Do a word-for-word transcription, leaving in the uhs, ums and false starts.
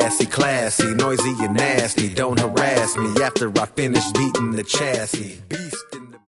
sassy, classy, noisy and nasty. Don't harass me after I finish beating the chassis. Beast.